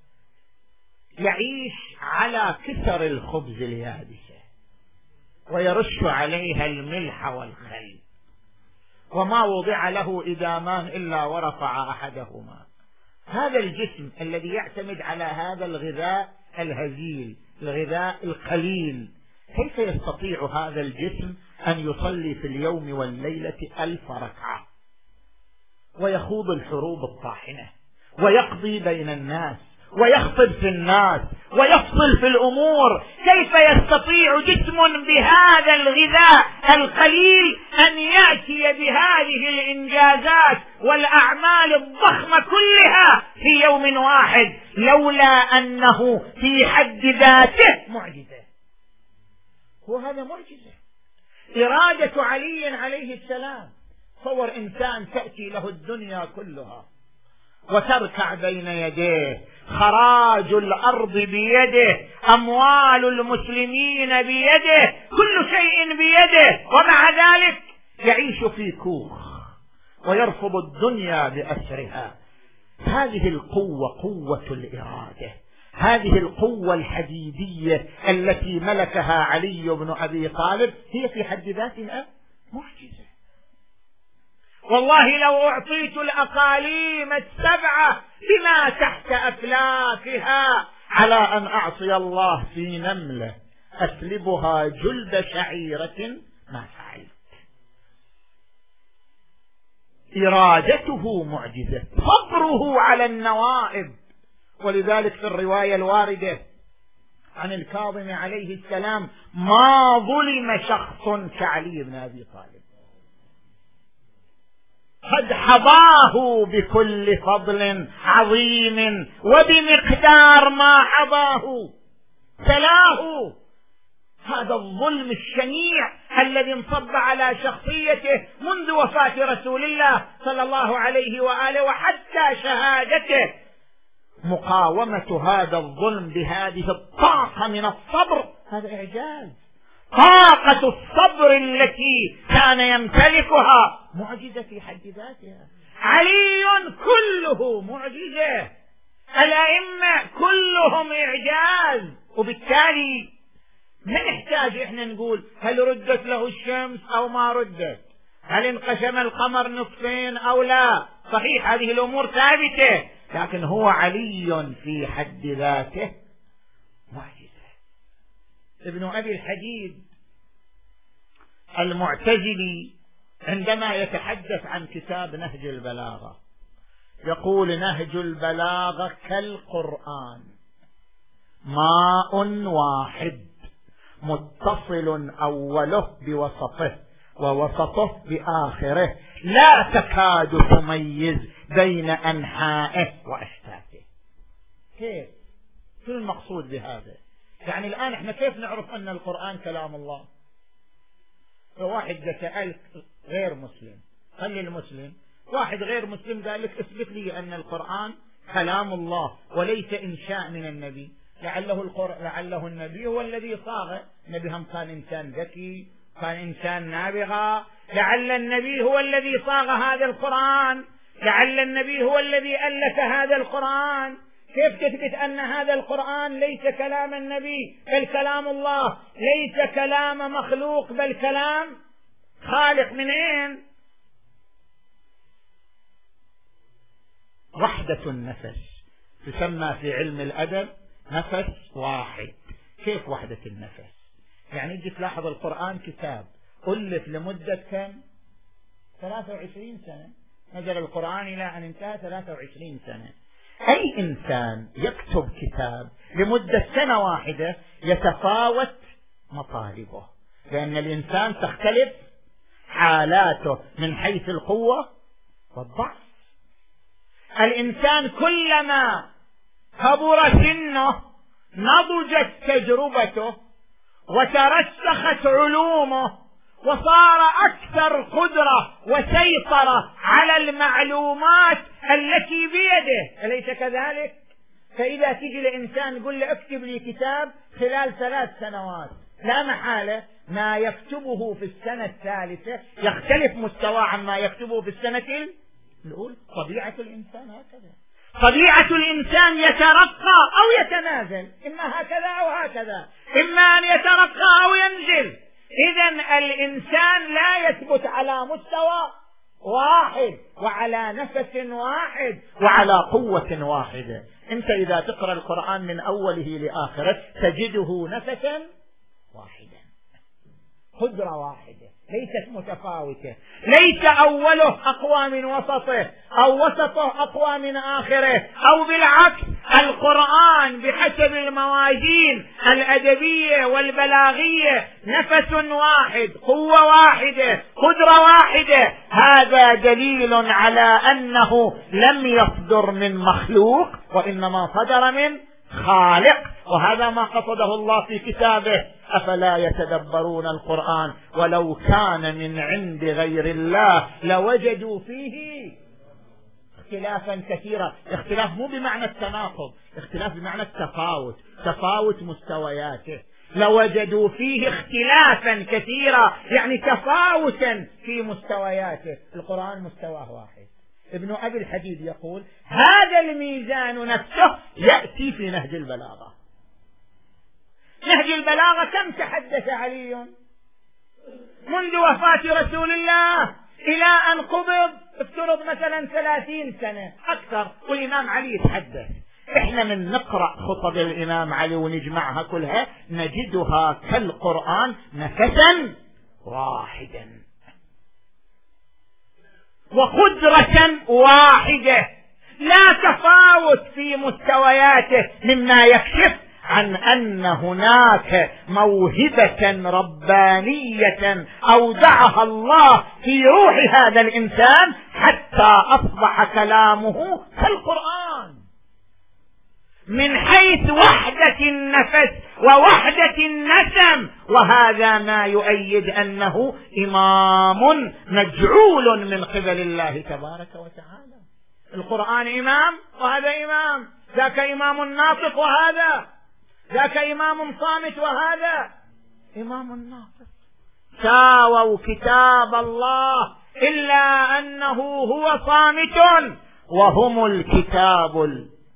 A: يعيش على كسر الخبز اليابسة ويرش عليها الملح والخل، وما وضع له إدامان إلا ورفع أحدهما. هذا الجسم الذي يعتمد على هذا الغذاء الهزيل، الغذاء القليل، كيف يستطيع هذا الجسم أن يصلي في اليوم والليلة 1000 ركعة ويخوض الحروب الطاحنة ويقضي بين الناس ويخطب في الناس ويفصل في الأمور؟ كيف يستطيع جسم بهذا الغذاء القليل أن يأتي بهذه الإنجازات والأعمال الضخمة كلها في يوم واحد، لولا أنه في حد ذاته معجزة؟ هو هذا معجزة. إرادة علي عليه السلام، تصور إنسان تأتي له الدنيا كلها وتركع بين يديه، خراج الأرض بيده، أموال المسلمين بيده، كل شيء بيده، ومع ذلك يعيش في كوخ ويرفض الدنيا بأسرها. هذه القوة قوة الإرادة، هذه القوة الحديدية التي ملكها علي بن أبي طالب هي في حد ذاتها معجزة. والله لو أعطيت الأقاليم السبعة بما تحت أفلاكها على أن أعصي الله في نملة أسلبها جلد شعيرة ما فعلت. إرادته معجزة، صبره على النوائب. ولذلك في الرواية الواردة عن الكاظم عليه السلام ما ظلم شخص كعلي بن أبي طالب، قد حظاه بكل فضل عظيم وبمقدار ما حظاه تلاه. هذا الظلم الشنيع الذي انصب على شخصيته منذ وفاة رسول الله صلى الله عليه وآله وحتى شهادته، مقاومة هذا الظلم بهذه الطاقة من الصبر هذا إعجاز. طاقة الصبر التي كان يمتلكها معجزة في حد ذاتها. علي كله معجزة. الأئمة كلهم إعجاز، وبالتالي ما نحتاج إحنا نقول هل ردت له الشمس أو ما ردت، هل انقسم القمر نصفين أو لا. صحيح هذه الأمور ثابتة، لكن هو علي في حد ذاته معجزة. ابن أبي الحديد المعتزلي عندما يتحدث عن كتاب نهج البلاغة يقول: نهج البلاغة كالقرآن، ماء واحد متصل أوله بوسطه ووسطه بآخره، لا تكاد تميز بين أنحائه وأشتاته. كيف؟ شو المقصود بهذا؟ يعني الآن احنا كيف نعرف أن القرآن كلام الله؟ فواحد سأل غير مسلم، خلي المسلم، واحد غير مسلم قال لك اثبت لي أن القرآن كلام الله وليس إنشاء من النبي. لعله النبي هو الذي صاغ، النبي هم كان إنسان ذكي، كان إنسان نابغة، لعل النبي هو الذي صاغ هذا القرآن، لعل النبي هو الذي ألف هذا القرآن. كيف تثبت أن هذا القرآن ليس كلام النبي بل كلام الله، ليس كلام مخلوق بل كلام خالق؟ منين؟ وحدة النفس تسمى في علم الأدب نفس واحد. كيف وحدة النفس؟ يعني يجي تلاحظ القرآن كتاب ألف لمدة كم؟ 23 سنة، نزل القرآن إلى أن انتهى 23 سنة. أي إنسان يكتب كتاب لمدة سنة واحدة يتفاوت مطالبه، لأن الإنسان تختلف حالاته من حيث القوة والضعف. الإنسان كلما كبر سنه نضجت تجربته وترسخت علومه وصار أكثر قدرة وسيطرة على المعلومات التي بيده، أليس كذلك؟ فإذا تجي لإنسان يقول له اكتب لي كتاب خلال 3 سنوات، لا محالة ما يكتبه في السنة الثالثة يختلف مستوى عما يكتبه في السنة الأولى. طبيعة الإنسان هكذا، طبيعة الإنسان يترقى أو يتنازل، إما هكذا أو هكذا، إما أن يترقى أو ينزل. إذن الإنسان لا يثبت على مستوى واحد وعلى نفس واحد وعلى قوة واحدة. أنت إذا تقرأ القرآن من أوله لآخره تجده نفسا واحدا، قدرة واحدة ليست متفاوتة، ليس أوله أقوى من وسطه أو وسطه أقوى من آخره، أو بالعكس. القرآن بحسب الموازين الأدبية والبلاغية نفس واحد، قوة واحدة، قدرة واحدة. هذا دليل على أنه لم يصدر من مخلوق وإنما صدر من خالق، وهذا ما قصده الله في كتابه: أفلا يتدبرون القرآن ولو كان من عند غير الله لوجدوا فيه اختلافا كثيرا. اختلاف مو بمعنى التناقض، اختلاف بمعنى التفاوت، تفاوت مستوياته. لوجدوا فيه اختلافا كثيرا يعني تفاوتا في مستوياته. القرآن مستواه واحد. ابن أبي الحديد يقول هذا الميزان نفسه يأتي في نهج البلاغة. نهج البلاغة كم تحدث علي منذ وفاة رسول الله إلى أن قبض؟ افترض مثلا 30 سنة أكثر، والإمام علي يتحدث. احنا من نقرأ خطب الإمام علي ونجمعها كلها نجدها كالقرآن نفسا واحدا وقدرة واحدة، لا تفاوت في مستوياته، مما يكشف عن أن هناك موهبة ربانية أودعها الله في روح هذا الإنسان حتى أصبح كلامه كالقرآن من حيث وحدة النفس ووحدة النسم. وهذا ما يؤيد أنه إمام مجعول من قبل الله تبارك وتعالى. القرآن إمام وهذا إمام، ذاك إمام ناطق وهذا، ذاك إمام صامت وهذا إمام ناطق. ساووا كتاب الله إلا أنه هو صامت وهم الكتاب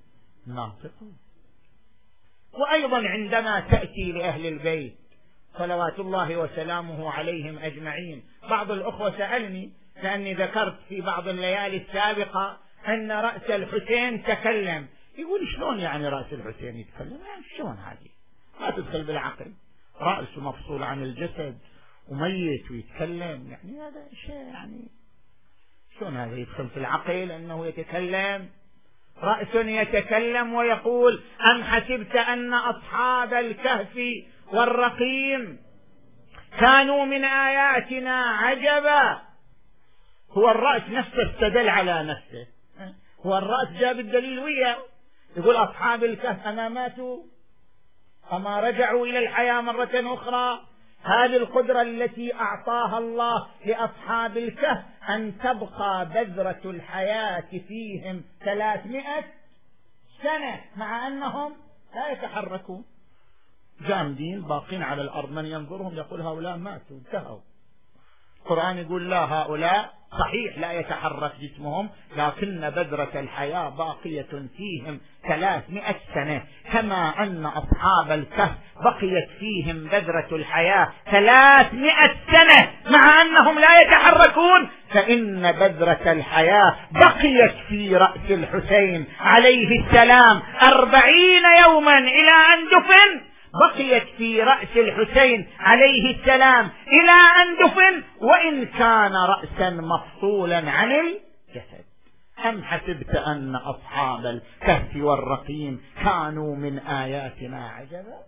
A: ناطقون. وأيضا عندما تأتي لأهل البيت صلوات الله وسلامه عليهم أجمعين، بعض الأخوة سألني لأني ذكرت في بعض الليالي السابقة أن رأس الحسين تكلم. يقول شلون يعني رأس الحسين يتكلم؟ يعني شلون هذه؟ ما تدخل بالعقل، رأسه مفصول عن الجسد وميت ويتكلم، يعني هذا شيء يعني شلون هذا يدخل في العقل أنه يتكلم؟ رأس يتكلم ويقول: أم حسبت أن أصحاب الكهف والرقيم كانوا من آياتنا عجبا. هو الرأس نفسه استدل على نفسه، هو الرأس جاب الدليل وياه، يقول أصحاب الكهف أما ماتوا أما رجعوا إلى الحياة مرة أخرى. هذه القدرة التي أعطاها الله لأصحاب الكهف أن تبقى بذرة الحياة فيهم 300 سنة مع أنهم لا يتحركون، جامدين باقين على الأرض. من ينظرهم يقول هؤلاء ماتوا انتهوا. القرآن يقول لا، هؤلاء صحيح لا يتحرك جسمهم لكن بذرة الحياة باقية فيهم 300 سنة، كما أن أصحاب الكهف بقيت فيهم بذرة الحياة 300 سنة مع أنهم لا يتحركون، فإن بذرة الحياة بقيت في رأس الحسين عليه السلام 40 يوما إلى أن دفن. بقيت في رأس الحسين عليه السلام إلى أن دفن، وإن كان رأسا مفصولا عن الجسد. أم حسبت أن أصحاب الكهف والرقيم كانوا من آياتنا عجبا.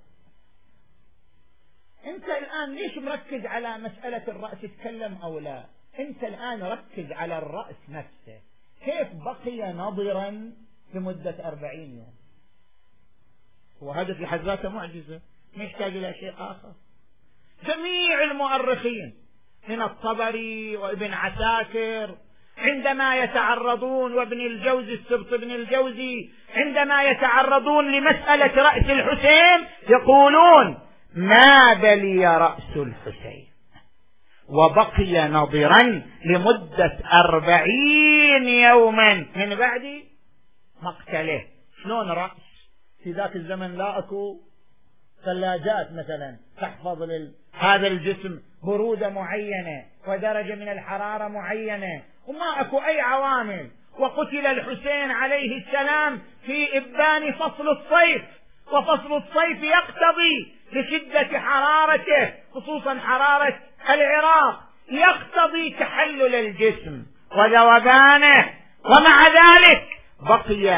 A: أنت الآن ليش مركز على مسألة الرأس يتكلم أو لا؟ أنت الآن ركز على الرأس نفسه، كيف بقي نظرا لمدة 40 يوم. وهذا في حد ذاته معجزة، نحتاج إلى شيء آخر. جميع المؤرخين من الطبري وابن عساكر عندما يتعرضون، وابن الجوزي السبط ابن الجوزي عندما يتعرضون لمسألة رأس الحسين يقولون: ما بلي رأس الحسين وبقي نظرا لمدة 40 يوما من بعد مقتله. شلون رأس؟ في ذاك الزمن لا أكو ثلاجات مثلا تحفظ هذا الجسم برودة معينة ودرجة من الحرارة معينة، وما أكو أي عوامل. وقتل الحسين عليه السلام في إبان فصل الصيف، وفصل الصيف يقتضي لشدة حرارته خصوصا حرارة العراق يقتضي تحلل الجسم وذوبانه، ومع ذلك بقي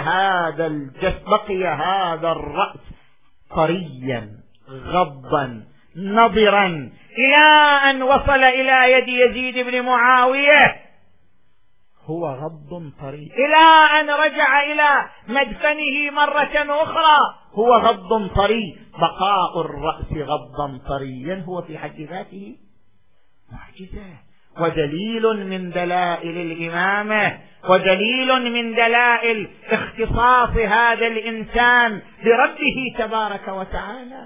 A: هذا الرأس طريا غضا نضرا إلى أن وصل إلى يد يزيد بن معاوية، هو غض طري، إلى أن رجع إلى مدفنه مرة أخرى هو غض طري. بقاء الرأس غضا طريا هو في حد ذاته معجزة، ودليل من دلائل الإمامة، ودليل من دلائل اختصاص هذا الإنسان بربه تبارك وتعالى.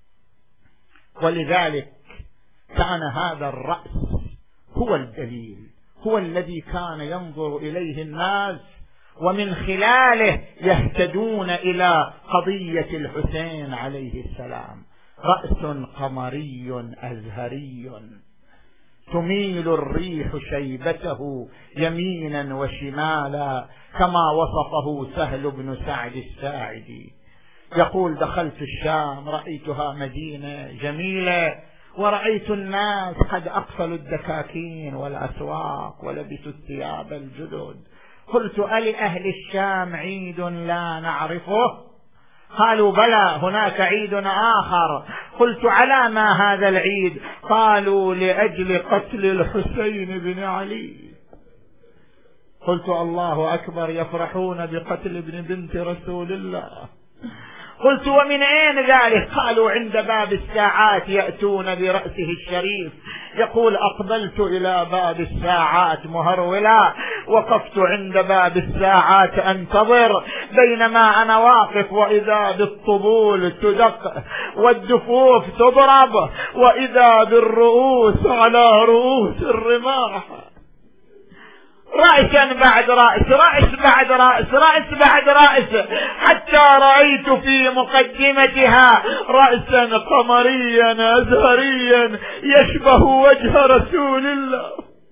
A: ولذلك كان هذا الرأس هو الدليل، هو الذي كان ينظر إليه الناس ومن خلاله يهتدون إلى قضية الحسين عليه السلام. رأس قمري أزهري تميل الريح شيبته يمينا وشمالا، كما وصفه سهل بن سعد الساعدي. يقول: دخلت الشام رأيتها مدينة جميلة، ورأيت الناس قد أقفلوا الدكاكين والأسواق ولبسوا الثياب الجدد. قلت: ألأهل الشام عيد لا نعرفه؟ قالوا: بلى، هناك عيد آخر. قلت: على ما هذا العيد؟ قالوا: لأجل قتل الحسين بن علي. قلت: الله أكبر، يفرحون بقتل ابن بنت رسول الله. قلت: ومن أين ذلك؟ قالوا: عند باب الساعات يأتون برأسه الشريف. يقول: أقبلت إلى باب الساعات مهرولا، وقفت عند باب الساعات أنتظر، بينما أنا واقف وإذا بالطبول تدق والدفوف تضرب، وإذا بالرؤوس على رؤوس الرماح. رأسا بعد رأس، رأس بعد رأس، رأس بعد رأس، حتى رأيت في مقدمتها رأسا قمريا أزهريا يشبه وجه رسول الله.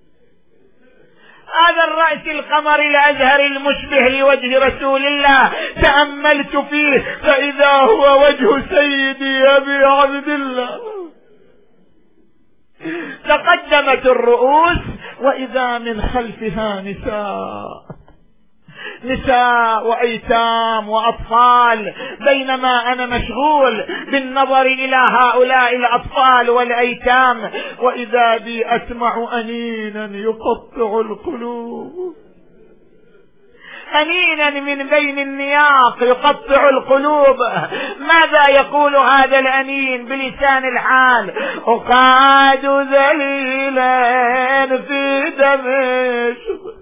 A: هذا الرأس القمري الأزهري المشبه لوجه رسول الله تأملت فيه فإذا هو وجه سيدي أبي عبد الله. تقدمت الرؤوس وإذا من خلفها نساء وأيتام وأطفال، بينما أنا مشغول بالنظر إلى هؤلاء الأطفال والأيتام وإذا بي أسمع أنينا يقطع القلوب، أنينا من بين النياق يقطع القلوب. ماذا يقول هذا الأنين بلسان الحال؟ أقعد ذليلا في دمشق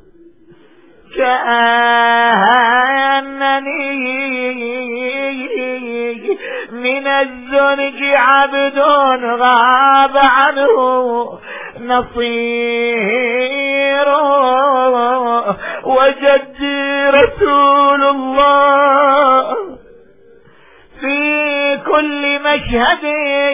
A: كأنني من الزنج عبد غاب عنه نصير، وجدي رسول الله في كل مشهد،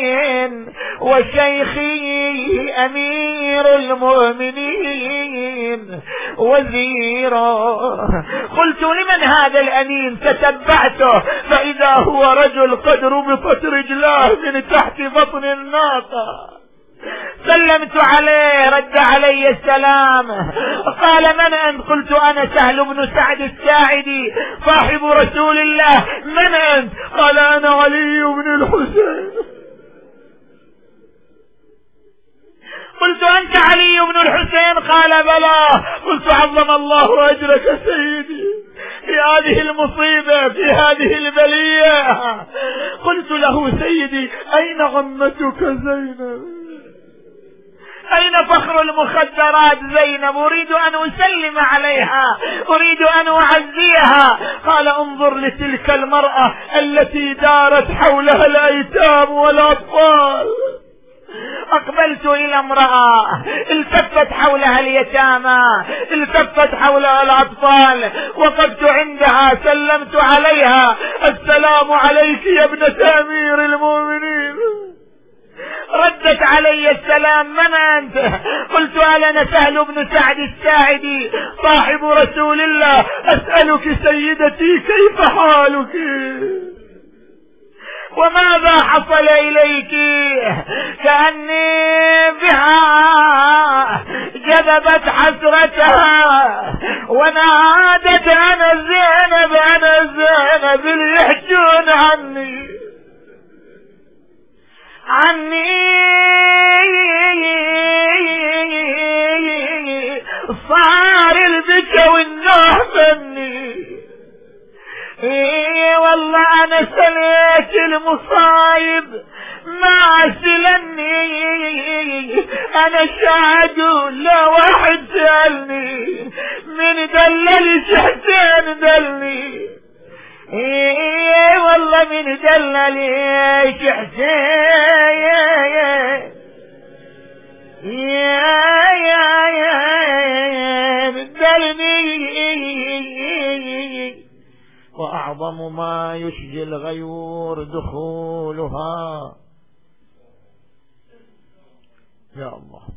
A: وشيخي أمير المؤمنين وزيرا. قلت لمن هذا الأمين؟ تتبعته فإذا هو رجل قد ربطت رجلاه من تحت بطن الناقة. سلمت عليه، رد علي السلام، قال من أنت؟ قلت أنا سهل بن سعد الساعدي صاحب رسول الله. من أنت؟ قال أنا علي بن الحسين. قلت أنت علي بن الحسين؟ قال بلى. قلت عظم الله أجرك سيدي في هذه المصيبة، في هذه البلية. قلت له سيدي أين عمتك زينب؟ أين فخر المخدرات زينب؟ أريد أن أسلم عليها، أريد أن أعزيها. قال انظر لتلك المرأة التي دارت حولها الأيتام والأطفال. أقبلت إلى امرأة التفت حولها اليتامى، التفت حولها الأطفال، وقفت عندها سلمت عليها، السلام عليك يا ابنة أمير المؤمنين. ردت علي السلام، من أنت؟ قلت أنا سهل بن سعد الساعدي صاحب رسول الله، أسألك سيدتي كيف حالك وماذا حصل إليك؟ كأني بها جذبت حسرتها ونادت أنا زينب أنا زينب ليحجون عني صار البكا والنوح مني. والله أنا سليت المصايب ما سلني، أنا شاهد لا واحد سألني من دلل شحتين دلني. والله من دلل شحتين دلني. وأعظم ما يشجي الغيور دخولها. يا الله.